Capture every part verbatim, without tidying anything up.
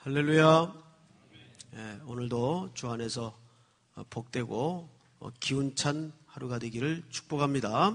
할렐루야. 예, 오늘도 주 안에서 복되고 기운찬 하루가 되기를 축복합니다.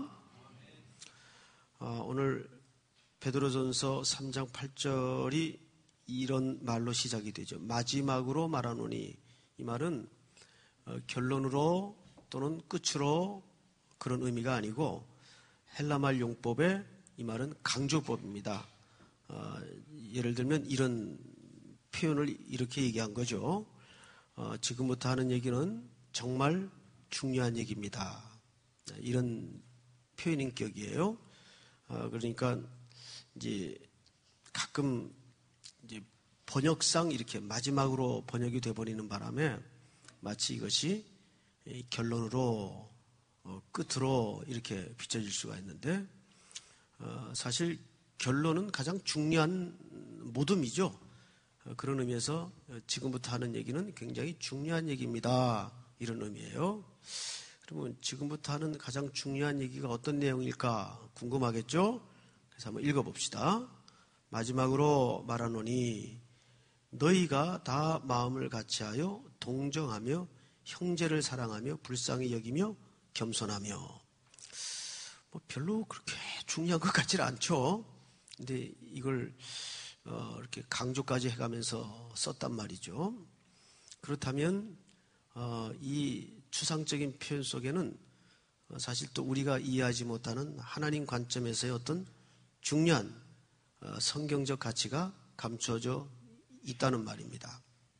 어, 오늘 베드로전서 삼 장 팔 절이 이런 말로 시작이 되죠. 마지막으로 말하노니, 이 말은 어, 결론으로 또는 끝으로 그런 의미가 아니고 헬라말 용법의 이 말은 강조법입니다. 어, 예를 들면 이런 표현을 이렇게 얘기한 거죠. 어, 지금부터 하는 얘기는 정말 중요한 얘기입니다. 이런 표현인격이에요. 어, 그러니까 이제 가끔 이제 번역상 이렇게 마지막으로 번역이 돼버리는 바람에 마치 이것이 결론으로 어, 끝으로 이렇게 비춰질 수가 있는데, 어, 사실 결론은 가장 중요한 모둠이죠. 어, 그런 의미에서 지금부터 하는 얘기는 굉장히 중요한 얘기입니다. 이런 의미예요. 그러면 지금부터 하는 가장 중요한 얘기가 어떤 내용일까 궁금하겠죠? 그래서 한번 읽어봅시다. 마지막으로 말하노니 너희가 다 마음을 같이하여 동정하며 형제를 사랑하며 불쌍히 여기며 겸손하며. 뭐 별로 그렇게 중요한 것 같지는 않죠. 근데 이걸 어, 이렇게 강조까지 해가면서 썼단 말이죠. 그렇다면 어, 이 추상적인 표현 속에는 사실 또 우리가 이해하지 못하는 하나님 관점에서의 어떤 중요한 어, 성경적 가치가 감춰져 있다는 말입니다.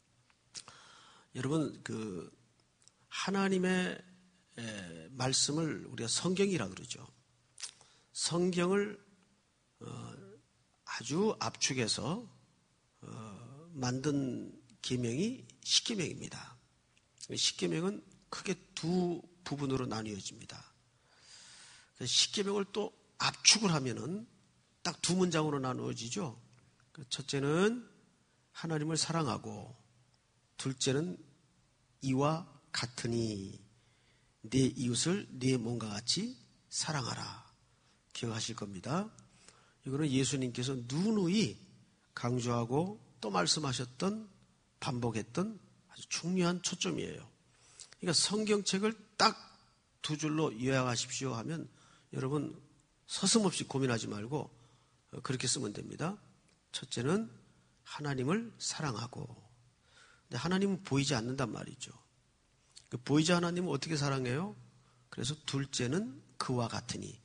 여러분, 그 하나님의 에, 말씀을 우리가 성경이라고 그러죠. 성경을 어, 아주 압축해서 어, 만든 계명이 십계명입니다. 십계명은 크게 두 부분으로 나뉘어집니다. 십계명을 또 압축을 하면은 딱 두 문장으로 나누어지죠. 첫째는 하나님을 사랑하고, 둘째는 이와 같으니 내 이웃을 내 몸과 같이 사랑하라. 기억하실 겁니다. 이거는 예수님께서 누누이 강조하고 또 말씀하셨던, 반복했던 아주 중요한 초점이에요. 그러니까 성경책을 딱 두 줄로 요약하십시오 하면 여러분 서슴없이 고민하지 말고 그렇게 쓰면 됩니다. 첫째는 하나님을 사랑하고, 근데 하나님은 보이지 않는단 말이죠. 보이지 하나님은 어떻게 사랑해요? 그래서 둘째는 그와 같으니,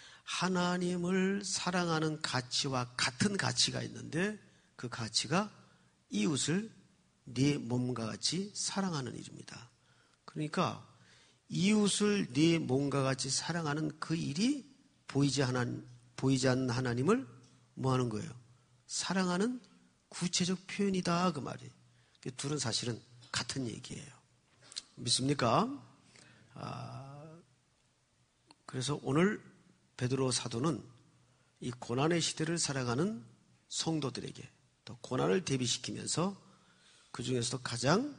하나님을 사랑하는 가치와 같은 가치가 있는데 그 가치가 이웃을 네 몸과 같이 사랑하는 일입니다. 그러니까 이웃을 네 몸과 같이 사랑하는 그 일이 보이지, 하나, 보이지 않는 하나님을 뭐 하는 거예요? 사랑하는 구체적 표현이다, 그 말이에요. 둘은 사실은 같은 얘기예요. 믿습니까? 아, 그래서 오늘 베드로 사도는 이 고난의 시대를 살아가는 성도들에게 또 고난을 대비시키면서 그 중에서도 가장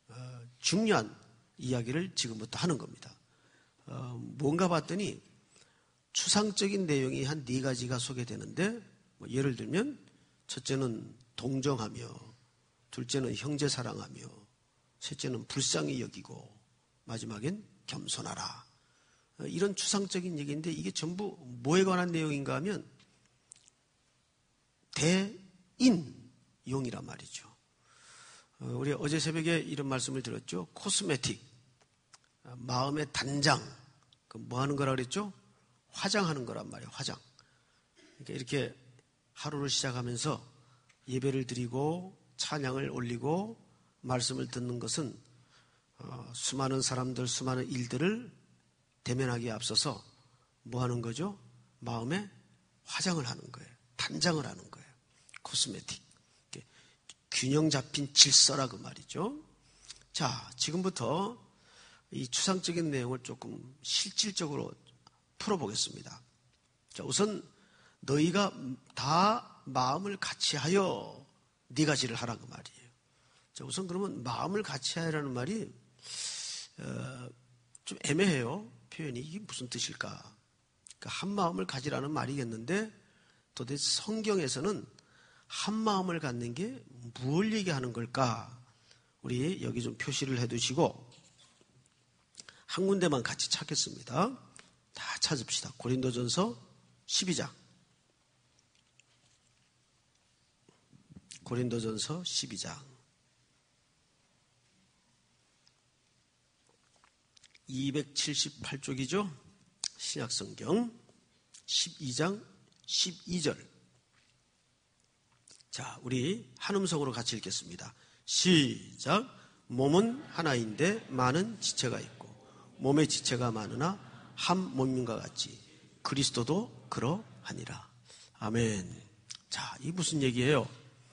중요한 이야기를 지금부터 하는 겁니다. 어, 뭔가 봤더니 추상적인 내용이 한 네 가지가 소개되는데, 뭐 예를 들면 첫째는 동정하며, 둘째는 형제 사랑하며, 셋째는 불쌍히 여기고, 마지막엔 겸손하라. 이런 추상적인 얘기인데 이게 전부 뭐에 관한 내용인가 하면 대인용이란 말이죠. 우리 어제 새벽에 이런 말씀을 들었죠. 코스메틱, 마음의 단장, 뭐 하는 거라 그랬죠? 화장하는 거란 말이에요. 화장. 그러니까 이렇게 하루를 시작하면서 예배를 드리고 찬양을 올리고 말씀을 듣는 것은 어, 수많은 사람들, 수많은 일들을 대면하기에 앞서서 뭐 하는 거죠? 마음에 화장을 하는 거예요. 단장을 하는 거예요. 코스메틱. 균형 잡힌 질서라 그 말이죠. 자, 지금부터 이 추상적인 내용을 조금 실질적으로 풀어보겠습니다. 자, 우선 너희가 다 마음을 같이하여 네 가지를 하라 그 말이에요. 자, 우선 그러면 마음을 같이하여라는 말이 어, 좀 애매해요. 표현이 이게 무슨 뜻일까? 그러니까 한 마음을 가지라는 말이겠는데 도대체 성경에서는 한 마음을 갖는 게 무엇을 얘기하는 걸까? 우리 여기 좀 표시를 해두시고 한 군데만 같이 찾겠습니다. 다 찾읍시다. 고린도전서 십이 장. 고린도전서 십이 장. 이백칠십팔 쪽이죠. 신약성경 십이 장 십이 절. 자, 우리 한음성으로 같이 읽겠습니다. 시작. 몸은 하나인데 많은 지체가 있고 몸의 지체가 많으나 한 몸인과 같이 그리스도도 그러하니라. 아멘. 자, 이 무슨 얘기예요?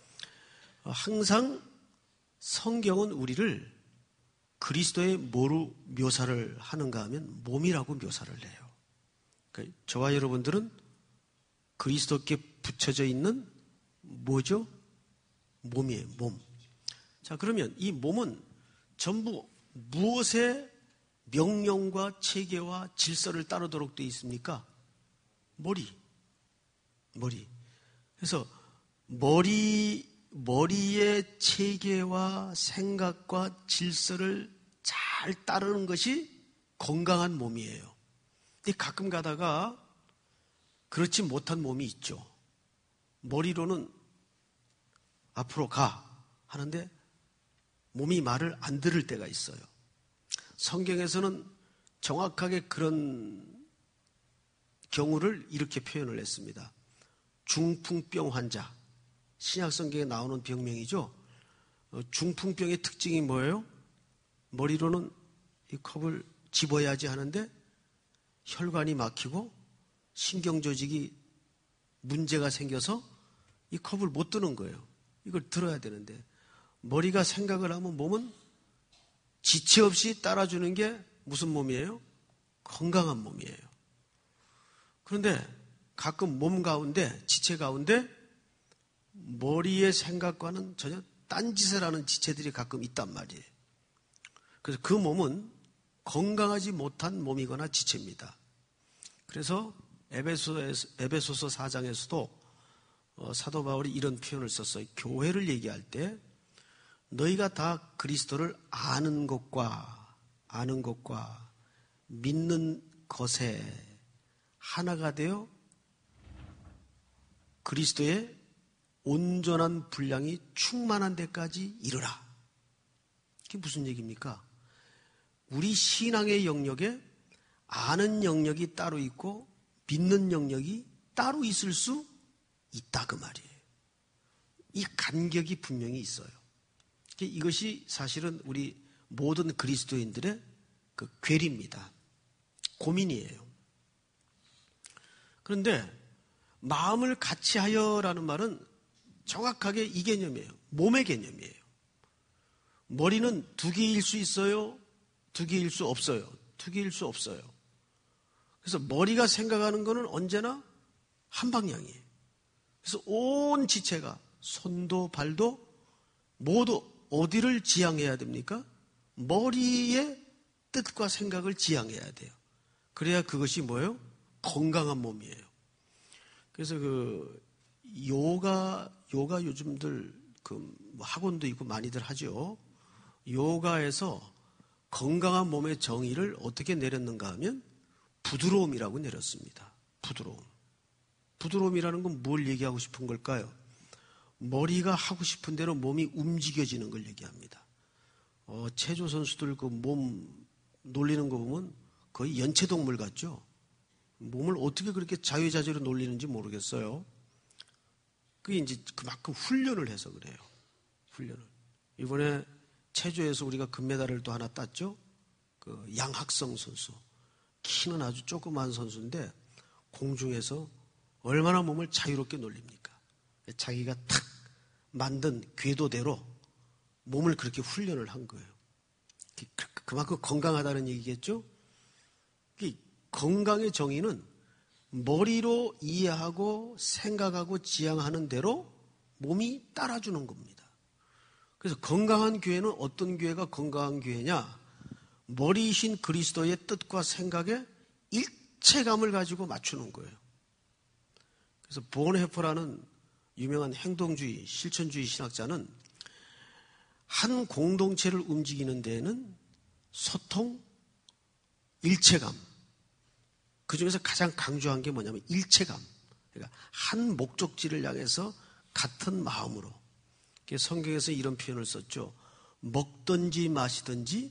항상 성경은 우리를 그리스도의 뭐로 묘사를 하는가 하면 몸이라고 묘사를 해요. 그러니까 저와 여러분들은 그리스도께 붙여져 있는 뭐죠? 몸이에요. 몸. 자, 그러면 이 몸은 전부 무엇의 명령과 체계와 질서를 따르도록 되어 있습니까? 머리. 머리. 그래서 머리, 머리의 체계와 생각과 질서를 잘 따르는 것이 건강한 몸이에요. 근데 가끔 가다가 그렇지 못한 몸이 있죠. 머리로는 앞으로 가 하는데 몸이 말을 안 들을 때가 있어요. 성경에서는 정확하게 그런 경우를 이렇게 표현을 했습니다. 중풍병 환자. 신약성경에 나오는 병명이죠. 중풍병의 특징이 뭐예요? 머리로는 이 컵을 집어야지 하는데 혈관이 막히고 신경조직이 문제가 생겨서 이 컵을 못 드는 거예요. 이걸 들어야 되는데 머리가 생각을 하면 몸은 지체 없이 따라주는 게 무슨 몸이에요? 건강한 몸이에요. 그런데 가끔 몸 가운데, 지체 가운데 머리의 생각과는 전혀 딴짓을 하는 지체들이 가끔 있단 말이에요. 그래서 그 몸은 건강하지 못한 몸이거나 지체입니다. 그래서 에베소에서, 에베소서 사 장에서도 어, 사도 바울이 이런 표현을 썼어요. 교회를 얘기할 때 너희가 다 그리스도를 아는 것과 아는 것과 믿는 것에 하나가 되어 그리스도의 온전한 분량이 충만한 데까지 이르라. 이게 무슨 얘기입니까? 우리 신앙의 영역에 아는 영역이 따로 있고 믿는 영역이 따로 있을 수 있다 그 말이에요. 이 간격이 분명히 있어요. 이것이 사실은 우리 모든 그리스도인들의 그 괴리입니다. 고민이에요. 그런데 마음을 같이 하여라는 말은 정확하게 이 개념이에요. 몸의 개념이에요. 머리는 두 개일 수 있어요? 두 개일 수 없어요. 두 개일 수 없어요. 그래서 머리가 생각하는 거는 언제나 한 방향이에요. 그래서 온 지체가 손도 발도 모두 어디를 지향해야 됩니까? 머리의 뜻과 생각을 지향해야 돼요. 그래야 그것이 뭐예요? 건강한 몸이에요. 그래서 그 요가 요가 요즘들 그 학원도 있고 많이들 하죠. 요가에서 건강한 몸의 정의를 어떻게 내렸는가 하면 부드러움이라고 내렸습니다. 부드러움. 부드러움이라는 건 뭘 얘기하고 싶은 걸까요? 머리가 하고 싶은 대로 몸이 움직여지는 걸 얘기합니다. 어, 체조 선수들 그 몸 놀리는 거 보면 거의 연체동물 같죠? 몸을 어떻게 그렇게 자유자재로 놀리는지 모르겠어요. 그게 이제 그만큼 훈련을 해서 그래요. 훈련을. 이번에 체조에서 우리가 금메달을 또 하나 땄죠? 그 양학성 선수. 키는 아주 조그만 선수인데 공중에서 얼마나 몸을 자유롭게 놀립니까? 자기가 탁 만든 궤도대로 몸을 그렇게 훈련을 한 거예요. 그만큼 건강하다는 얘기겠죠? 건강의 정의는 머리로 이해하고 생각하고 지향하는 대로 몸이 따라주는 겁니다. 그래서 건강한 교회는 어떤 교회가 건강한 교회냐? 머리이신 그리스도의 뜻과 생각에 일체감을 가지고 맞추는 거예요. 그래서 본헤퍼라는 유명한 행동주의, 실천주의 신학자는 한 공동체를 움직이는 데에는 소통, 일체감, 그 중에서 가장 강조한 게 뭐냐면 일체감. 그러니까 한 목적지를 향해서 같은 마음으로. 성경에서 이런 표현을 썼죠. 먹든지 마시든지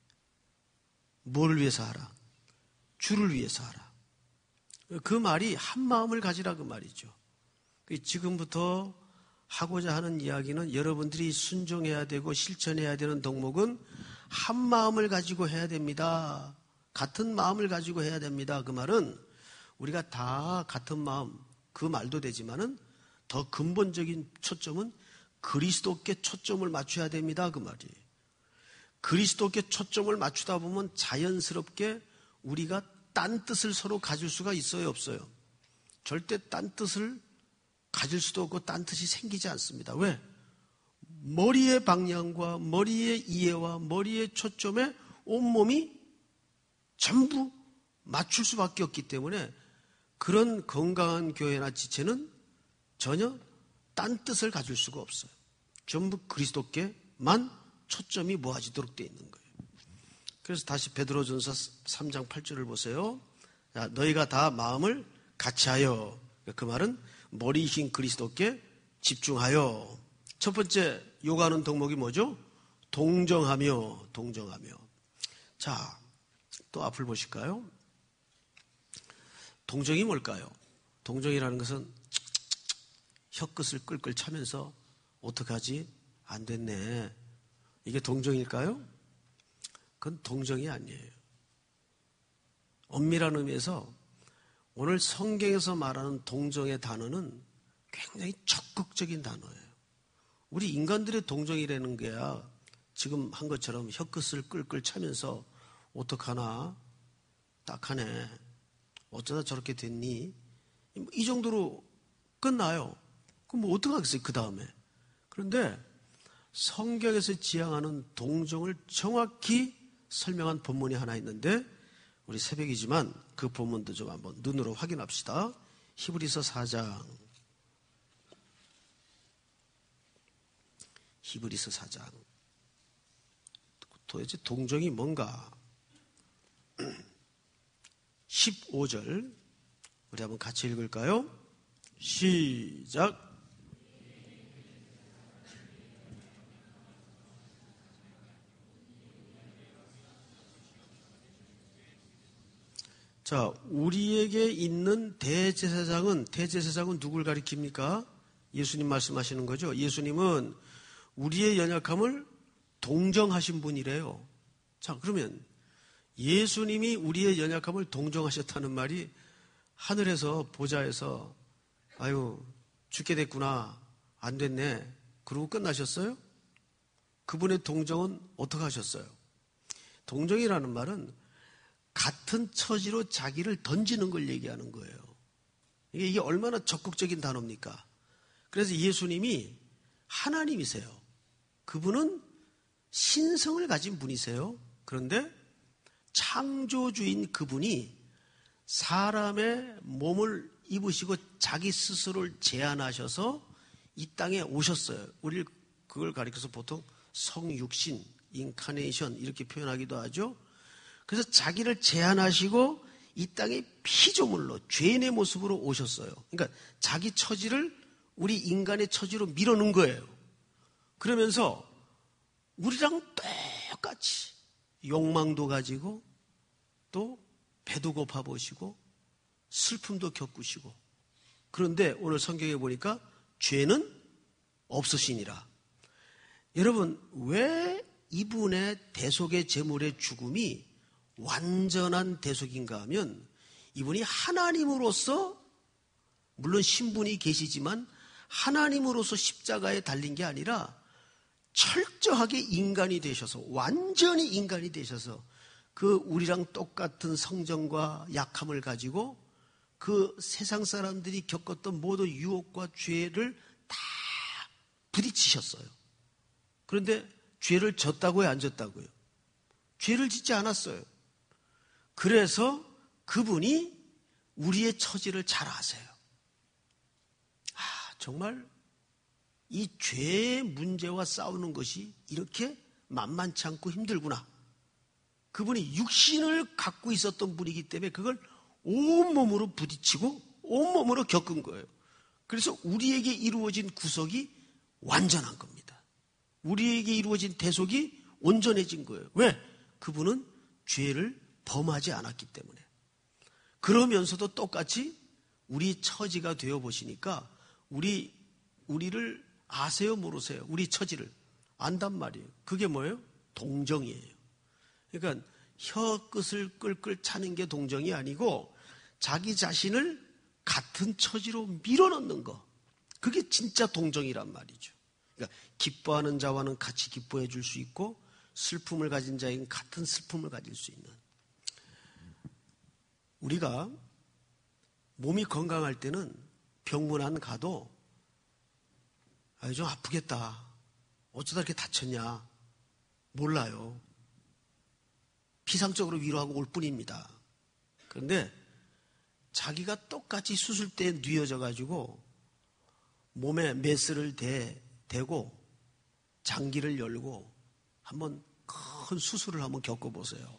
뭐를 위해서 하라? 주를 위해서 하라. 그 말이 한 마음을 가지라 그 말이죠. 지금부터 하고자 하는 이야기는 여러분들이 순종해야 되고 실천해야 되는 덕목은 한 마음을 가지고 해야 됩니다. 같은 마음을 가지고 해야 됩니다. 그 말은 우리가 다 같은 마음, 그 말도 되지만은 더 근본적인 초점은 그리스도께 초점을 맞춰야 됩니다. 그 말이에요. 그리스도께 초점을 맞추다 보면 자연스럽게 우리가 딴 뜻을 서로 가질 수가 있어요, 없어요? 절대 딴 뜻을 가질 수도 없고 딴 뜻이 생기지 않습니다. 왜? 머리의 방향과 머리의 이해와 머리의 초점에 온몸이 전부 맞출 수밖에 없기 때문에 그런 건강한 교회나 지체는 전혀 딴 뜻을 가질 수가 없어요. 전부 그리스도께만 초점이 모아지도록 되어 있는 거예요. 그래서 다시 베드로전서 삼 장 팔 절을 보세요. 야, 너희가 다 마음을 같이하여, 그 말은 머리이신 그리스도께 집중하여. 첫 번째 요구하는 덕목이 뭐죠? 동정하며, 동정하며. 자, 또 앞을 보실까요? 동정이 뭘까요? 동정이라는 것은 혀끝을 끌끌 차면서 어떡하지? 안 됐네. 이게 동정일까요? 그건 동정이 아니에요. 엄밀한 의미에서 오늘 성경에서 말하는 동정의 단어는 굉장히 적극적인 단어예요. 우리 인간들의 동정이라는 게야 지금 한 것처럼 혀끝을 끌끌 차면서 어떡하나? 딱하네. 어쩌다 저렇게 됐니? 이 정도로 끝나요. 그럼 뭐 어떡하겠어요, 그 다음에. 그런데 성경에서 지향하는 동정을 정확히 설명한 본문이 하나 있는데 우리 새벽이지만 그 본문도 좀 한번 눈으로 확인합시다. 히브리서 사 장. 히브리서 사 장. 도대체 동정이 뭔가? 십오 절 우리 한번 같이 읽을까요? 시작. 자, 우리에게 있는 대제사장은 대제사장은 누굴 가리킵니까? 예수님 말씀하시는 거죠. 예수님은 우리의 연약함을 동정하신 분이래요. 자, 그러면 예수님이 우리의 연약함을 동정하셨다는 말이 하늘에서 보좌에서 아유 죽게 됐구나 안 됐네 그러고 끝나셨어요? 그분의 동정은 어떻게 하셨어요? 동정이라는 말은 같은 처지로 자기를 던지는 걸 얘기하는 거예요. 이게, 이게 얼마나 적극적인 단어입니까? 그래서 예수님이 하나님이세요. 그분은 신성을 가진 분이세요. 그런데 창조주인 그분이 사람의 몸을 입으시고 자기 스스로를 제한하셔서 이 땅에 오셨어요. 우리 그걸 가리켜서 보통 성육신, 인카네이션 이렇게 표현하기도 하죠. 그래서 자기를 제한하시고 이 땅에 피조물로 죄인의 모습으로 오셨어요. 그러니까 자기 처지를 우리 인간의 처지로 밀어넣은 거예요. 그러면서 우리랑 똑같이 욕망도 가지고 또 배도 고파 보시고 슬픔도 겪으시고 그런데 오늘 성경에 보니까 죄는 없으시니라. 여러분 왜 이분의 대속의 제물의 죽음이 완전한 대속인가 하면 이분이 하나님으로서 물론 신분이 계시지만 하나님으로서 십자가에 달린 게 아니라 철저하게 인간이 되셔서 완전히 인간이 되셔서 그 우리랑 똑같은 성정과 약함을 가지고 그 세상 사람들이 겪었던 모든 유혹과 죄를 다 부딪히셨어요. 그런데 죄를 졌다고요, 안 졌다고요? 죄를 짓지 않았어요. 그래서 그분이 우리의 처지를 잘 아세요. 아, 정말 이 죄의 문제와 싸우는 것이 이렇게 만만치 않고 힘들구나. 그분이 육신을 갖고 있었던 분이기 때문에 그걸 온몸으로 부딪히고 온몸으로 겪은 거예요. 그래서 우리에게 이루어진 구속이 완전한 겁니다. 우리에게 이루어진 대속이 온전해진 거예요. 왜? 그분은 죄를 범하지 않았기 때문에. 그러면서도 똑같이 우리 처지가 되어 보시니까 우리, 우리를 아세요, 모르세요? 우리 처지를 안단 말이에요. 그게 뭐예요? 동정이에요. 그러니까 혀 끝을 끌끌 차는 게 동정이 아니고 자기 자신을 같은 처지로 밀어넣는 거. 그게 진짜 동정이란 말이죠. 그러니까 기뻐하는 자와는 같이 기뻐해 줄 수 있고 슬픔을 가진 자에게는 같은 슬픔을 가질 수 있는. 우리가 몸이 건강할 때는 병문안 가도 아, 좀 아프겠다. 어쩌다 이렇게 다쳤냐. 몰라요. 피상적으로 위로하고 올 뿐입니다. 그런데 자기가 똑같이 수술대에 뉘어져 가지고 몸에 메스를 대, 대고 장기를 열고 한번 큰 수술을 한번 겪어보세요.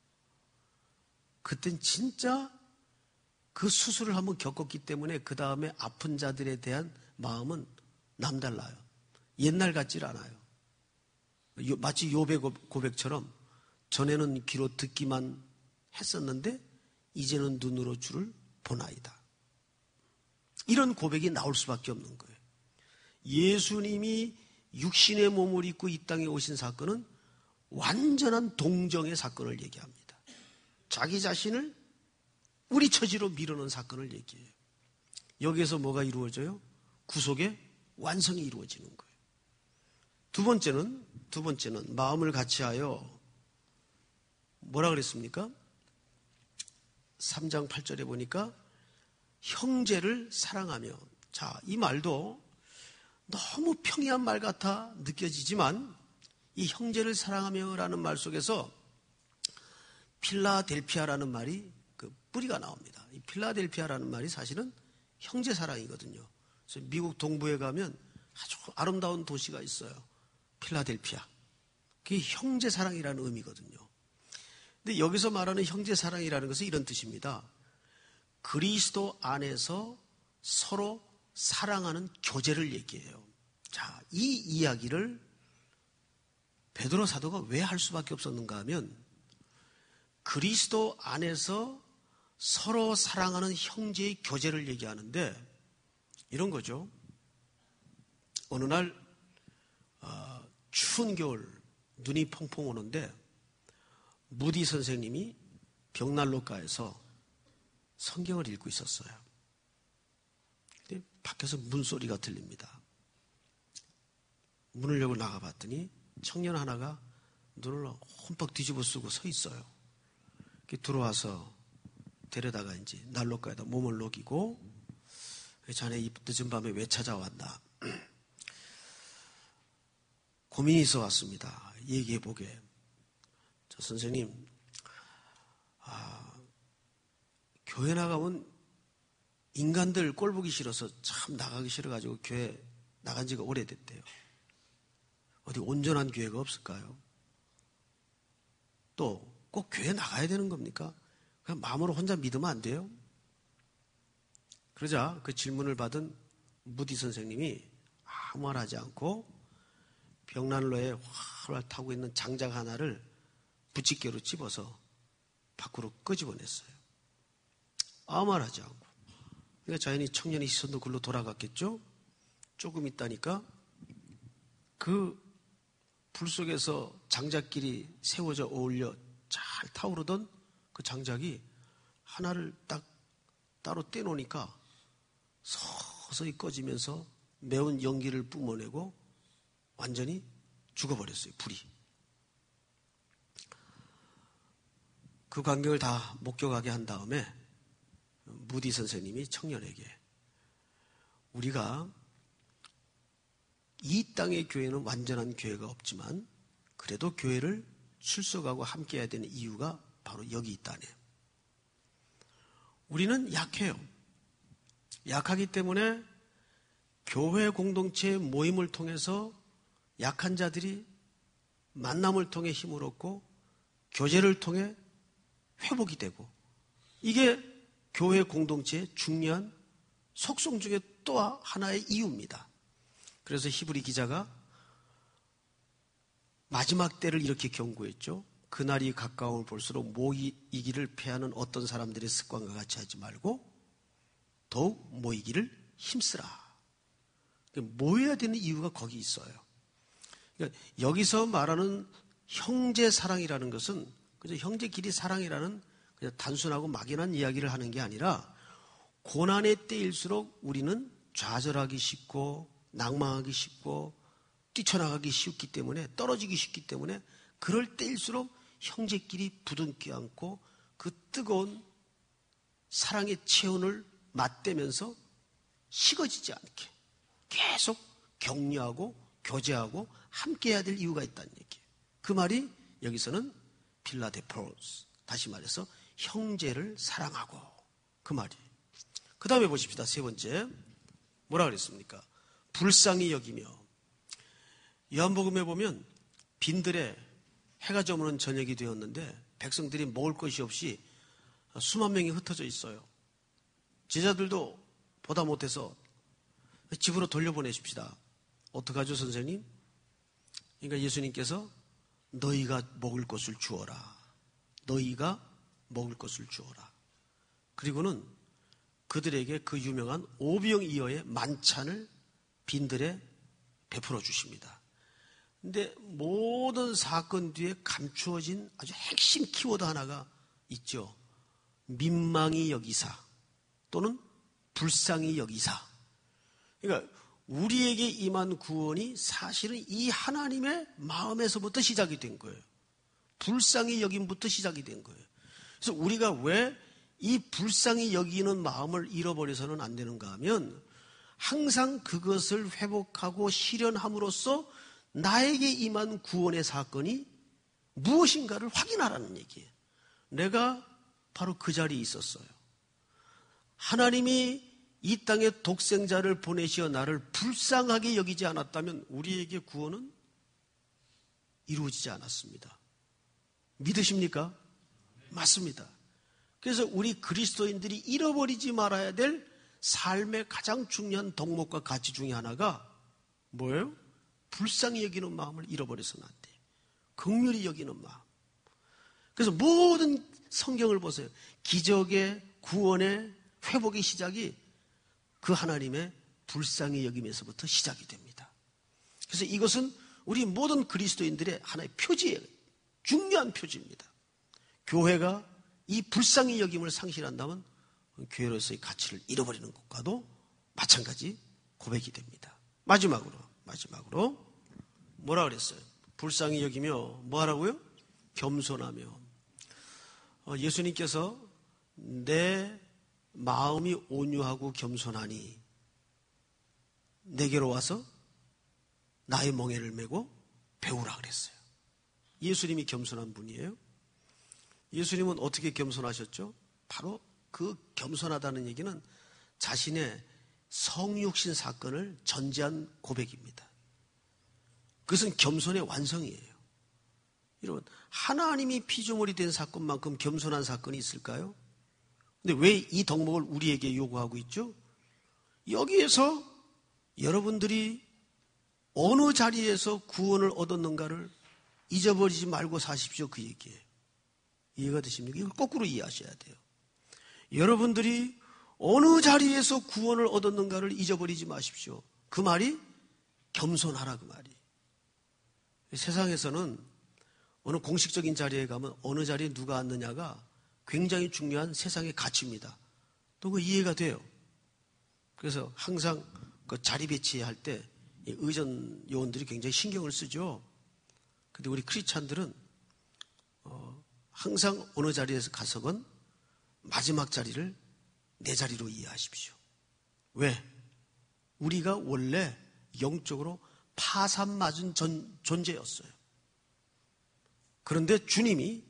그땐 진짜 그 수술을 한번 겪었기 때문에 그 다음에 아픈 자들에 대한 마음은 남달라요. 옛날 같질 않아요. 마치 욥의 고백처럼 전에는 귀로 듣기만 했었는데 이제는 눈으로 주를 보나이다. 이런 고백이 나올 수밖에 없는 거예요. 예수님이 육신의 몸을 입고 이 땅에 오신 사건은 완전한 동정의 사건을 얘기합니다. 자기 자신을 우리 처지로 밀어넣은 사건을 얘기해요. 여기에서 뭐가 이루어져요? 구속의 완성이 이루어지는 거예요. 두 번째는, 두 번째는 마음을 같이하여 뭐라 그랬습니까? 삼 장 팔 절에 보니까 형제를 사랑하며. 자, 이 말도 너무 평이한 말 같아 느껴지지만 이 형제를 사랑하며라는 말 속에서 필라델피아라는 말이 그 뿌리가 나옵니다. 이 필라델피아라는 말이 사실은 형제 사랑이거든요. 그래서 미국 동부에 가면 아주 아름다운 도시가 있어요. 필라델피아. 그게 형제 사랑이라는 의미거든요. 근데 여기서 말하는 형제 사랑이라는 것은 이런 뜻입니다. 그리스도 안에서 서로 사랑하는 교제를 얘기해요. 자, 이 이야기를 베드로 사도가 왜 할 수밖에 없었는가 하면 그리스도 안에서 서로 사랑하는 형제의 교제를 얘기하는데 이런 거죠. 어느 날 어, 추운 겨울 눈이 펑펑 오는데 무디 선생님이 벽난로가에서 성경을 읽고 있었어요. 근데 밖에서 문소리가 들립니다. 문을 열고 나가봤더니 청년 하나가 눈을 흠뻑 뒤집어 쓰고 서 있어요. 들어와서 데려다가 이제 난로가에다 몸을 녹이고 자네 이 늦은 밤에 왜 찾아왔나? 고민이 있어 왔습니다. 얘기해보게. 저 선생님, 아, 교회 나가면 인간들 꼴 보기 싫어서 참 나가기 싫어가지고 교회 나간 지가 오래됐대요. 어디 온전한 교회가 없을까요? 또 꼭 교회 나가야 되는 겁니까? 그냥 마음으로 혼자 믿으면 안 돼요? 그러자 그 질문을 받은 무디 선생님이 아무 말 하지 않고 벽난로에 활활 타고 있는 장작 하나를 부침개로 집어서 밖으로 끄집어냈어요. 아무 말 하지 않고. 그러니까 자연히 청년의 시선도 글로 돌아갔겠죠? 조금 있다니까 그 불 속에서 장작끼리 세워져 어울려 잘 타오르던 그 장작이 하나를 딱 따로 떼놓으니까 서서히 꺼지면서 매운 연기를 뿜어내고 완전히 죽어버렸어요. 불이. 그 광경을 다 목격하게 한 다음에 무디 선생님이 청년에게 우리가 이 땅의 교회는 완전한 교회가 없지만 그래도 교회를 출석하고 함께 해야 되는 이유가 바로 여기 있다네. 우리는 약해요. 약하기 때문에 교회 공동체 모임을 통해서 약한 자들이 만남을 통해 힘을 얻고 교제를 통해 회복이 되고, 이게 교회 공동체의 중요한 속성 중에 또 하나의 이유입니다. 그래서 히브리 기자가 마지막 때를 이렇게 경고했죠. 그날이 가까움을 볼수록 모이기를 피하는 어떤 사람들의 습관과 같이 하지 말고 더욱 모이기를 힘쓰라. 모여야 되는 이유가 거기 있어요. 그러니까 여기서 말하는 형제 사랑이라는 것은 그저 형제끼리 사랑이라는 그냥 단순하고 막연한 이야기를 하는 게 아니라, 고난의 때일수록 우리는 좌절하기 쉽고 낭망하기 쉽고 뛰쳐나가기 쉽기 때문에, 떨어지기 쉽기 때문에 그럴 때일수록 형제끼리 부둥켜 안고 그 뜨거운 사랑의 체온을 맞대면서 식어지지 않게 계속 격려하고 교제하고 함께 해야 될 이유가 있다는 얘기예요. 그 말이 여기서는 필라델포스, 다시 말해서 형제를 사랑하고, 그 말이. 그 다음에 보십시다. 세 번째 뭐라 그랬습니까? 불쌍히 여기며. 요한복음에 보면 빈들에 해가 저무는 저녁이 되었는데 백성들이 먹을 것이 없이 수만 명이 흩어져 있어요. 제자들도 보다 못해서 집으로 돌려보내십시다. 어떡하죠, 선생님? 그러니까 예수님께서 너희가 먹을 것을 주어라. 너희가 먹을 것을 주어라. 그리고는 그들에게 그 유명한 오병이어의 만찬을 빈들에 베풀어 주십니다. 근데 모든 사건 뒤에 감추어진 아주 핵심 키워드 하나가 있죠. 민망히 여기사 또는 불쌍히 여기사. 그러니까 우리에게 임한 구원이 사실은 이 하나님의 마음에서부터 시작이 된 거예요. 불쌍히 여김부터 시작이 된 거예요. 그래서 우리가 왜 이 불쌍히 여기는 마음을 잃어버려서는 안 되는가 하면, 항상 그것을 회복하고 실현함으로써 나에게 임한 구원의 사건이 무엇인가를 확인하라는 얘기예요. 내가 바로 그 자리에 있었어요. 하나님이 이 땅에 독생자를 보내시어 나를 불쌍하게 여기지 않았다면 우리에게 구원은 이루어지지 않았습니다. 믿으십니까? 맞습니다. 그래서 우리 그리스도인들이 잃어버리지 말아야 될 삶의 가장 중요한 덕목과 가치 중에 하나가 뭐예요? 불쌍히 여기는 마음을 잃어버려서는 안 돼요. 긍휼히 여기는 마음. 그래서 모든 성경을 보세요. 기적의, 구원의, 회복의 시작이 그 하나님의 불쌍히 여김에서부터 시작이 됩니다. 그래서 이것은 우리 모든 그리스도인들의 하나의 표지예요. 중요한 표지입니다. 교회가 이 불쌍히 여김을 상실한다면 교회로서의 가치를 잃어버리는 것과도 마찬가지 고백이 됩니다. 마지막으로 마지막으로 뭐라 그랬어요? 불쌍히 여기며 뭐 하라고요? 겸손하며. 어, 예수님께서 내 마음이 온유하고 겸손하니 내게로 와서 나의 멍에를 메고 배우라 그랬어요. 예수님이 겸손한 분이에요. 예수님은 어떻게 겸손하셨죠? 바로 그 겸손하다는 얘기는 자신의 성육신 사건을 전제한 고백입니다. 그것은 겸손의 완성이에요. 여러분, 하나님이 피조물이 된 사건만큼 겸손한 사건이 있을까요? 근데 왜 이 덕목을 우리에게 요구하고 있죠? 여기에서 여러분들이 어느 자리에서 구원을 얻었는가를 잊어버리지 말고 사십시오, 그 얘기예요. 이해가 되십니까? 이걸 거꾸로 이해하셔야 돼요. 여러분들이 어느 자리에서 구원을 얻었는가를 잊어버리지 마십시오. 그 말이 겸손하라, 그 말이. 세상에서는 어느 공식적인 자리에 가면 어느 자리에 누가 앉느냐가 굉장히 중요한 세상의 가치입니다. 또 그 이해가 돼요. 그래서 항상 그 자리 배치할 때 의전 요원들이 굉장히 신경을 쓰죠. 근데 우리 크리스찬들은 어, 항상 어느 자리에서 가서건 마지막 자리를 내 자리로 이해하십시오. 왜? 우리가 원래 영적으로 파산맞은 전, 존재였어요. 그런데 주님이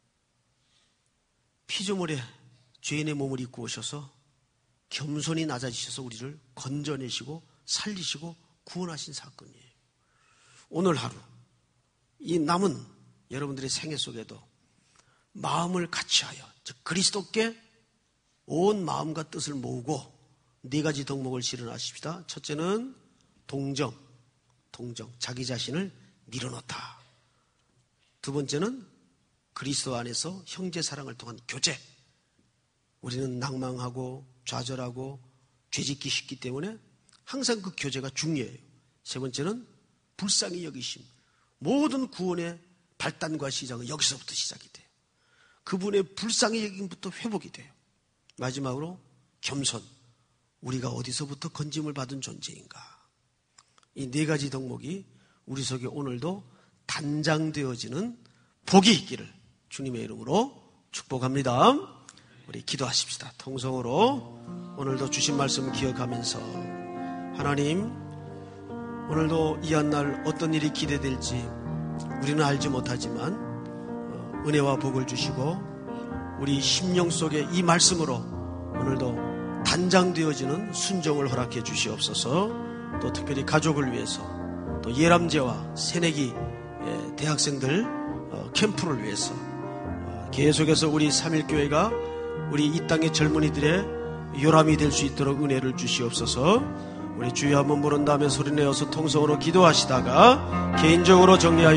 피조물의 죄인의 몸을 입고 오셔서 겸손히 낮아지셔서 우리를 건져내시고 살리시고 구원하신 사건이에요. 오늘 하루 이 남은 여러분들의 생애 속에도 마음을 같이하여 즉 그리스도께 온 마음과 뜻을 모으고 네 가지 덕목을 실현하십시다. 첫째는 동정, 동정, 자기 자신을 밀어넣다. 두 번째는 그리스도 안에서 형제 사랑을 통한 교제. 우리는 낭망하고 좌절하고 죄짓기 쉽기 때문에 항상 그 교제가 중요해요. 세 번째는 불쌍히 여기심. 모든 구원의 발단과 시작은 여기서부터 시작이 돼요. 그분의 불쌍히 여김부터 회복이 돼요. 마지막으로 겸손. 우리가 어디서부터 건짐을 받은 존재인가. 이 네 가지 덕목이 우리 속에 오늘도 단장되어지는 복이 있기를 주님의 이름으로 축복합니다. 우리 기도하십시다. 통성으로 오늘도 주신 말씀 기억하면서 하나님, 오늘도 이 한 날 어떤 일이 기대될지 우리는 알지 못하지만 은혜와 복을 주시고 우리 심령 속에 이 말씀으로 오늘도 단장되어지는 순종을 허락해 주시옵소서. 또 특별히 가족을 위해서 또 예람제와 새내기 대학생들 캠프를 위해서 계속해서 우리 삼일교회가 우리 이 땅의 젊은이들의 요람이 될 수 있도록 은혜를 주시옵소서. 우리 주여 한번 부른 다음에 소리내어서 통성으로 기도하시다가 개인적으로 정리하여